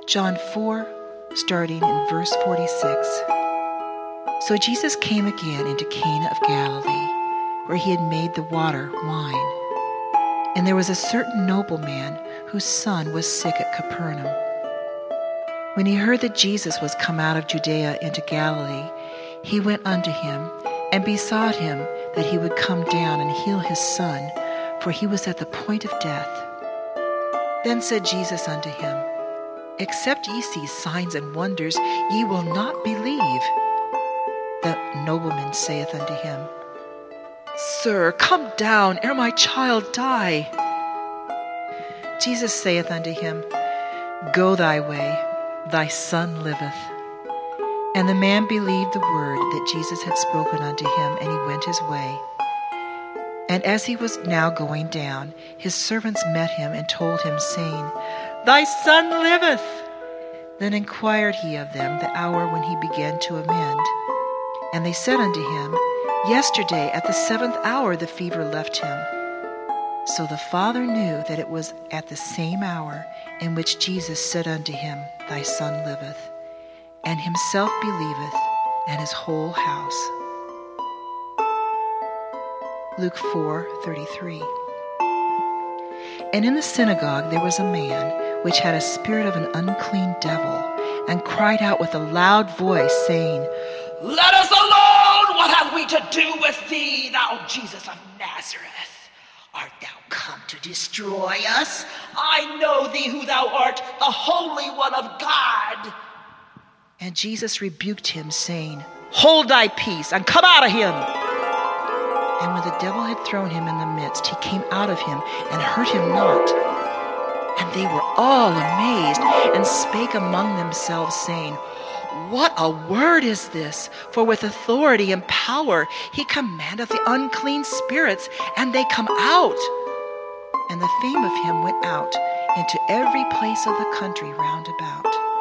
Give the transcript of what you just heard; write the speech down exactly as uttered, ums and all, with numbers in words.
John four, starting in verse forty-six. So Jesus came again into Cana of Galilee, where he had made the water wine. And there was a certain nobleman whose son was sick at Capernaum. When he heard that Jesus was come out of Judea into Galilee, he went unto him and besought him that he would come down and heal his son, for he was at the point of death. Then said Jesus unto him, Except ye see signs and wonders, ye will not believe. The nobleman saith unto him, Sir, come down, ere my child die. Jesus saith unto him, Go thy way, thy son liveth. And the man believed the word that Jesus had spoken unto him, and he went his way. And as he was now going down, his servants met him and told him, saying, Thy son liveth. Then inquired he of them the hour when he began to amend. And they said unto him, Yesterday at the seventh hour the fever left him. So the father knew that it was at the same hour in which Jesus said unto him, Thy son liveth. And himself believeth, and his whole house. Luke four thirty-three. And in the synagogue there was a man which had a spirit of an unclean devil, and cried out with a loud voice, saying, Let us alone! What have we to do with thee, thou Jesus of Nazareth? Art thou come to destroy us? I know thee who thou art, the Holy One of God. And Jesus rebuked him, saying, Hold thy peace, and come out of him. And when the devil had thrown him in the midst, he came out of him, and hurt him not. And they were all amazed, and spake among themselves, saying, What a word is this! For with authority and power he commandeth the unclean spirits, and they come out. And the fame of him went out into every place of the country round about.